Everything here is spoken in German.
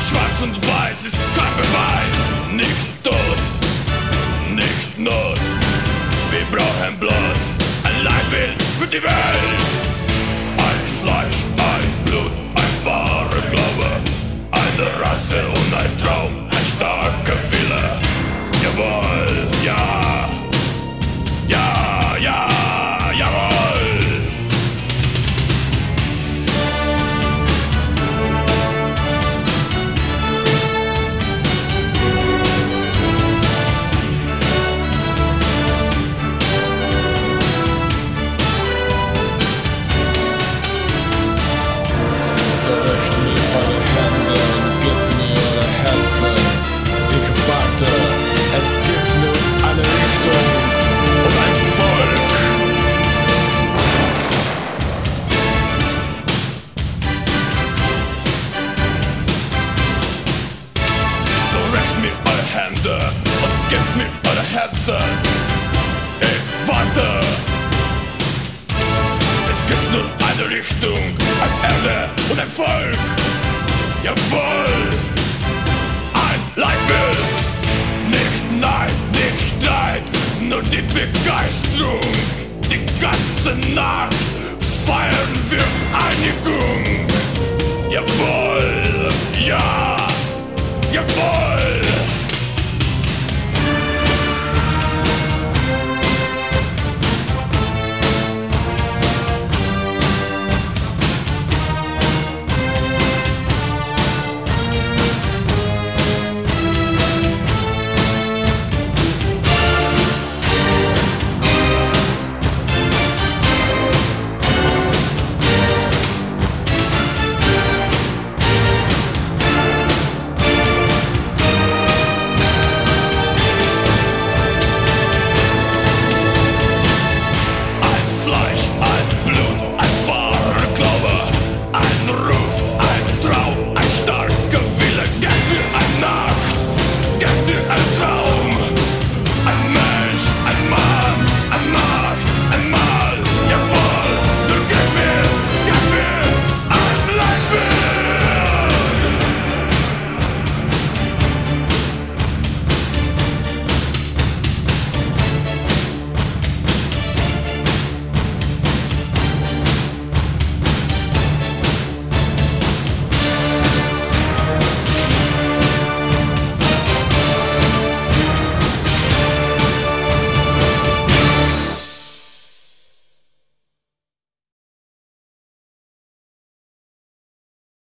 Schwarz und Weiß ist kein Beweis. Nicht Tod, nicht Not. Wir brauchen bloß ein Leitbild für die Welt. Ein Fleisch, ein Blut, ein wahrer Glaube. Eine Rasse und ein Traum, ein starker Wille. Jawohl, ja. Ja, ja, jawohl. So recht mir eure Hände und gebt mir eure Herzen. Ich warte, es gibt nur eine Richtung Und ein Volk. So reicht mir eure Hände und gebt mir eure Herzen. Ich warte. Es gibt nur eine Richtung, eine Erde und ein Volk. Jawohl. Ein Leitbild. Nicht Neid, nicht Streit, nur die Begeisterung. Die ganze Nacht feiern wir Einigung. Jawohl, ja, jawohl.